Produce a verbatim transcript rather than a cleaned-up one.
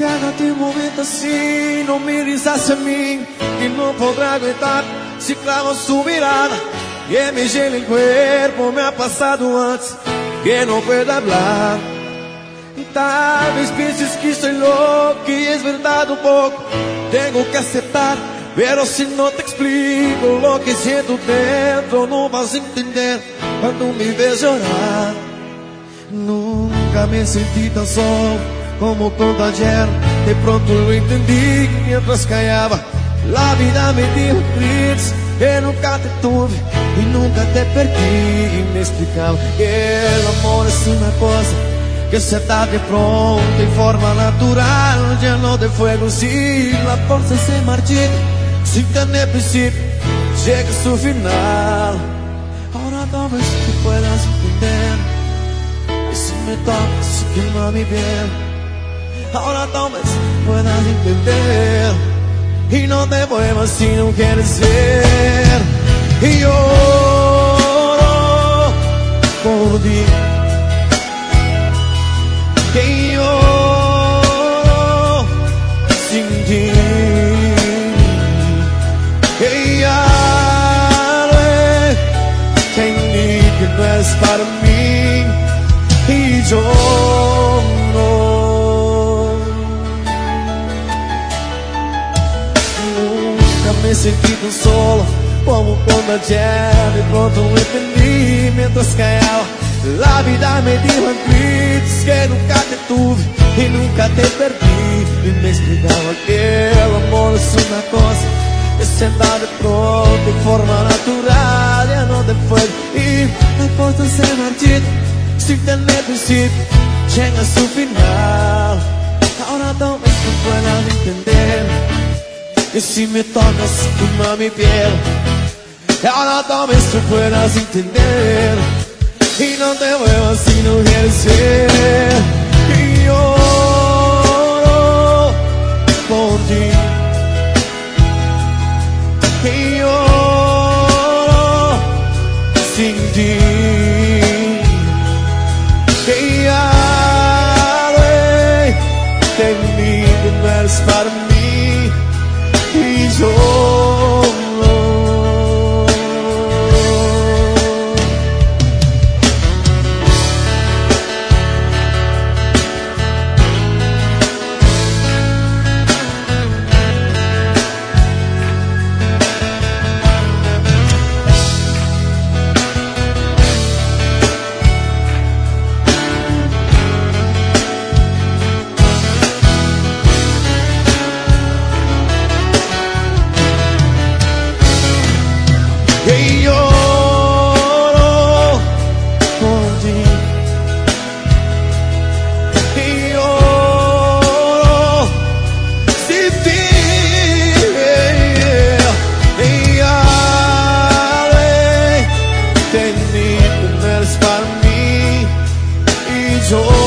Quédate un momento así, no mires hacia mí, que no podrá aguentar si clavo su mirada. Y me llena el cuerpo, me ha pasado antes, que no puedo hablar. Tal vez pienses que estoy loco y es verdad un poco, tengo que aceptar. Pero si no te explico lo que siento dentro, no vas a entender cuando me ves llorar. Nunca me sentí tan solo como cuando ayer de pronto lo entendí mientras callaba. La vida me dijo gritos que nunca te tuve y nunca te perdí. Y me explicaba que el amor es una cosa que se da de pronto en forma natural, lleno de fuego. Si la fuerza se marchita sin tener principio, llega a su final. Ahora tal vez tú puedas entender que si me tocas se quema mi piel. Ahora tal vez puedas entender y no te muevas si no quieres ser. Y lloro por ti, que lloro sin ti, que ya lo entendí que no es para mí. Y yo no, nunca me sentí tan solo como cuando ayer de pronto lo entendí mientras callaba. La vida me dijo en gritos que nunca te tuve y nunca te perdí. Y me explicaba que el amor es una cosa que se da de pronto en forma natural, lleno de fuego. Y la cosa se marchita sin tener principio, llega a su final. Ahora tal vez no puedas entender que si me tocas quema mi piel. Ahora tal vez tú puedas entender y no te muevas si no quieres ser. Y lloro por ti, y lloro sin ti, que ya lo entendí que no eres para mí. Y yo que lloro por ti, que lloro sin ti, y ya lo entendí que no eres para mí. Y yo